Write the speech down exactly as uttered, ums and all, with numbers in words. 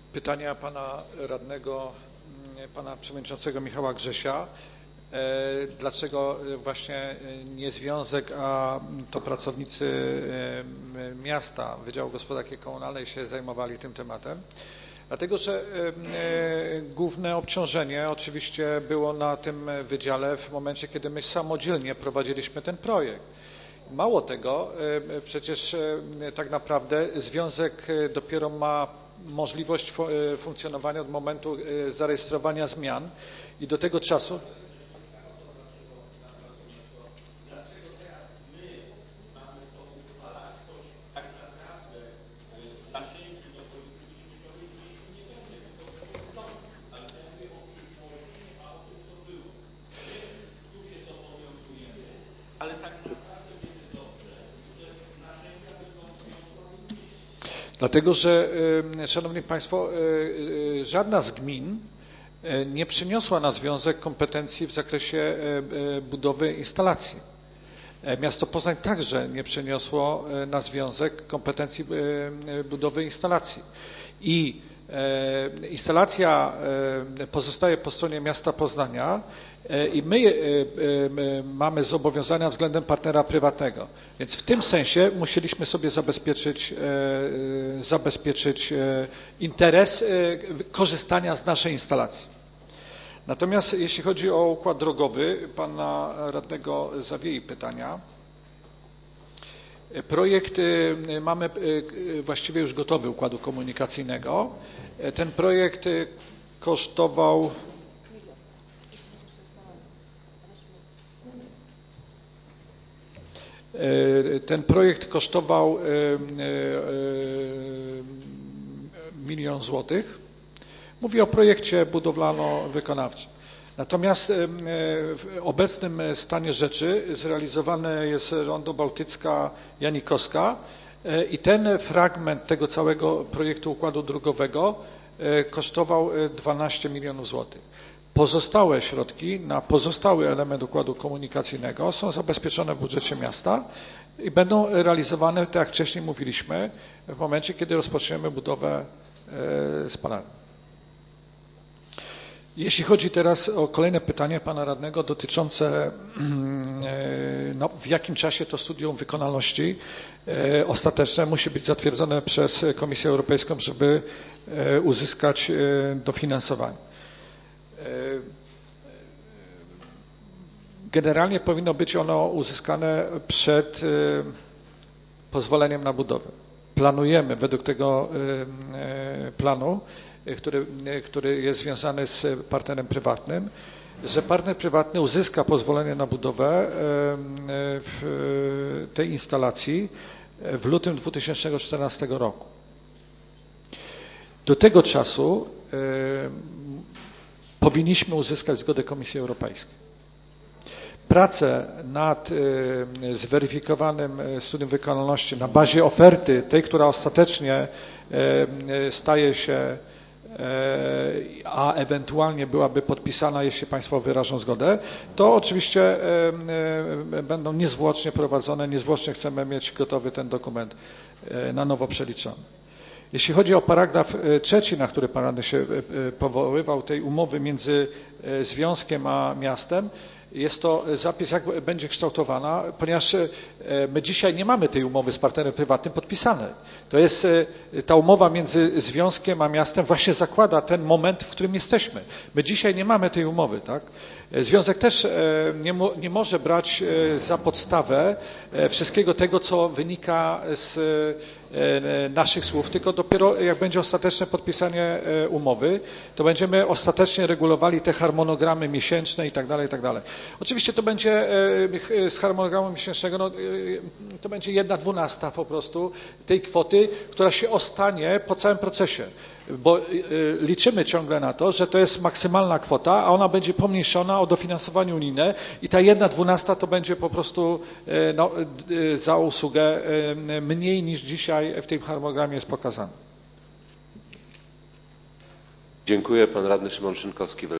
pytania pana radnego, pana przewodniczącego Michała Grzesia. Dlaczego właśnie nie związek, a to pracownicy miasta, Wydziału Gospodarki Komunalnej się zajmowali tym tematem? Dlatego, że główne obciążenie oczywiście było na tym wydziale w momencie, kiedy my samodzielnie prowadziliśmy ten projekt. Mało tego, przecież tak naprawdę związek dopiero ma możliwość funkcjonowania od momentu zarejestrowania zmian i do tego czasu. Dlatego, że, Szanowni Państwo, żadna z gmin nie przyniosła na związek kompetencji w zakresie budowy instalacji. Miasto Poznań także nie przyniosło na związek kompetencji budowy instalacji. I instalacja pozostaje po stronie miasta Poznania i my mamy zobowiązania względem partnera prywatnego. Więc w tym sensie musieliśmy sobie zabezpieczyć, zabezpieczyć interes korzystania z naszej instalacji. Natomiast jeśli chodzi o układ drogowy, pana radnego Zawiei pytania. Projekt, mamy właściwie już gotowy układu komunikacyjnego. Ten projekt kosztował ten projekt kosztował milion złotych. Mówię o projekcie budowlano-wykonawczym. Natomiast w obecnym stanie rzeczy zrealizowane jest rondo Bałtycka Janikowska i ten fragment tego całego projektu układu drogowego kosztował dwanaście milionów złotych. Pozostałe środki na pozostały element układu komunikacyjnego są zabezpieczone w budżecie miasta i będą realizowane, tak jak wcześniej mówiliśmy, w momencie, kiedy rozpoczniemy budowę spalarni. Jeśli chodzi teraz o kolejne pytanie pana radnego dotyczące no, w jakim czasie to studium wykonalności ostateczne musi być zatwierdzone przez Komisję Europejską, żeby uzyskać dofinansowanie. Generalnie powinno być ono uzyskane przed pozwoleniem na budowę. Planujemy według tego planu, Który, który jest związany z partnerem prywatnym, że partner prywatny uzyska pozwolenie na budowę w tej instalacji w lutym dwa tysiące czternastego roku. Do tego czasu powinniśmy uzyskać zgodę Komisji Europejskiej. Prace nad zweryfikowanym studium wykonalności na bazie oferty, tej, która ostatecznie staje się a ewentualnie byłaby podpisana, jeśli Państwo wyrażą zgodę, to oczywiście będą niezwłocznie prowadzone, niezwłocznie chcemy mieć gotowy ten dokument na nowo przeliczony. Jeśli chodzi o paragraf trzeci, na który Pan radny się powoływał, tej umowy między związkiem a miastem, jest to zapis, jak będzie kształtowana, ponieważ my dzisiaj nie mamy tej umowy z partnerem prywatnym podpisanej. To jest ta umowa między związkiem a miastem właśnie zakłada ten moment, w którym jesteśmy. My dzisiaj nie mamy tej umowy, tak? Związek też nie, mo, nie może brać za podstawę wszystkiego tego, co wynika z naszych słów, tylko dopiero jak będzie ostateczne podpisanie umowy, to będziemy ostatecznie regulowali te harmonogramy miesięczne i tak dalej, i tak dalej. Oczywiście to będzie z harmonogramu miesięcznego, no, to będzie jedna dwunasta po prostu tej kwoty, która się ostanie po całym procesie, bo liczymy ciągle na to, że to jest maksymalna kwota, a ona będzie pomniejszona o dofinansowanie unijne i ta jedna dwunasta to będzie po prostu no, za usługę mniej niż dzisiaj w tym harmonogramie jest pokazane. Dziękuję. Pan radny Szymon Szynkowski.